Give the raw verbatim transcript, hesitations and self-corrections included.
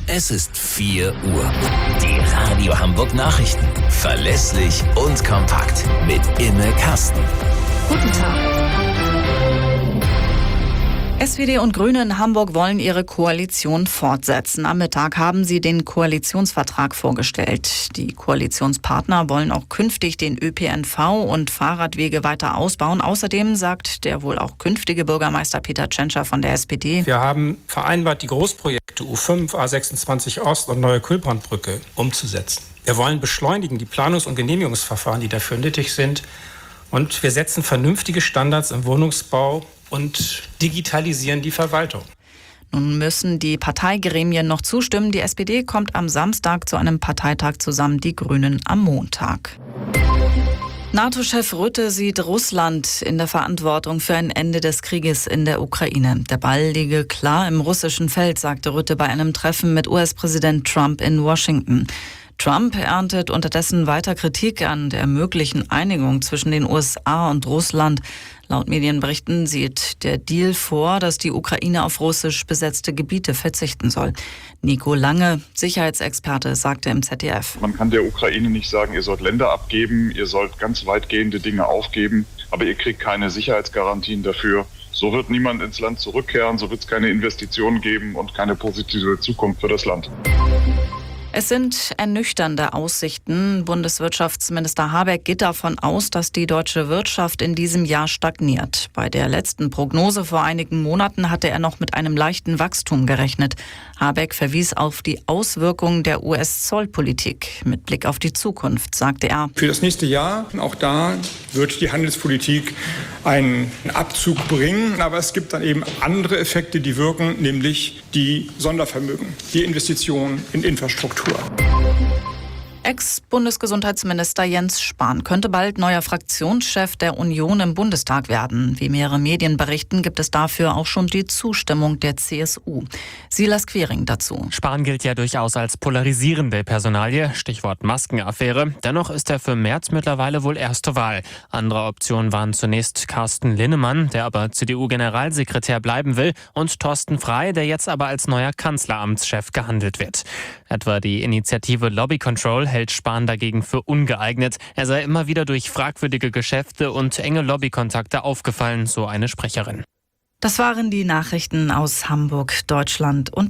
Es ist vier Uhr. Die Radio Hamburg Nachrichten. Verlässlich und kompakt. Mit Imme Kasten. Guten Tag. S P D und Grüne in Hamburg wollen ihre Koalition fortsetzen. Am Mittag haben sie den Koalitionsvertrag vorgestellt. Die Koalitionspartner wollen auch künftig den Ö P N V und Fahrradwege weiter ausbauen. Außerdem sagt der wohl auch künftige Bürgermeister Peter Tschentscher von der S P D: Wir haben vereinbart, die Großprojekte U fünf, A sechsundzwanzig Ost und Neue Kühlbrandbrücke umzusetzen. Wir wollen beschleunigen die Planungs- und Genehmigungsverfahren, die dafür nötig sind. Und wir setzen vernünftige Standards im Wohnungsbau und digitalisieren die Verwaltung. Nun müssen die Parteigremien noch zustimmen. Die S P D kommt am Samstag zu einem Parteitag zusammen, die Grünen am Montag. NATO-Chef Rutte sieht Russland in der Verantwortung für ein Ende des Krieges in der Ukraine. Der Ball liege klar im russischen Feld, sagte Rutte bei einem Treffen mit U S-Präsident Trump in Washington. Trump erntet unterdessen weiter Kritik an der möglichen Einigung zwischen den U S A und Russland. Laut Medienberichten sieht der Deal vor, dass die Ukraine auf russisch besetzte Gebiete verzichten soll. Nico Lange, Sicherheitsexperte, sagte im Z D F: Man kann der Ukraine nicht sagen, ihr sollt Länder abgeben, ihr sollt ganz weitgehende Dinge aufgeben, aber ihr kriegt keine Sicherheitsgarantien dafür. So wird niemand ins Land zurückkehren, so wird es keine Investitionen geben und keine positive Zukunft für das Land. Es sind ernüchternde Aussichten. Bundeswirtschaftsminister Habeck geht davon aus, dass die deutsche Wirtschaft in diesem Jahr stagniert. Bei der letzten Prognose vor einigen Monaten hatte er noch mit einem leichten Wachstum gerechnet. Habeck verwies auf die Auswirkungen der U S-Zollpolitik. Mit Blick auf die Zukunft, sagte er: Für das nächste Jahr, auch da wird die Handelspolitik einen Abzug bringen. Aber es gibt dann eben andere Effekte, die wirken, nämlich die Sondervermögen, die Investitionen in Infrastruktur. Ex-Bundesgesundheitsminister Jens Spahn könnte bald neuer Fraktionschef der Union im Bundestag werden. Wie mehrere Medien berichten, gibt es dafür auch schon die Zustimmung der C S U. Silas Quiring dazu. Spahn gilt ja durchaus als polarisierende Personalie, Stichwort Maskenaffäre. Dennoch ist er für März mittlerweile wohl erste Wahl. Andere Optionen waren zunächst Carsten Linnemann, der aber C D U-Generalsekretär bleiben will, und Thorsten Frey, der jetzt aber als neuer Kanzleramtschef gehandelt wird. Etwa die Initiative Lobby Control hält Spahn dagegen für ungeeignet. Er sei immer wieder durch fragwürdige Geschäfte und enge Lobbykontakte aufgefallen, so eine Sprecherin. Das waren die Nachrichten aus Hamburg, Deutschland und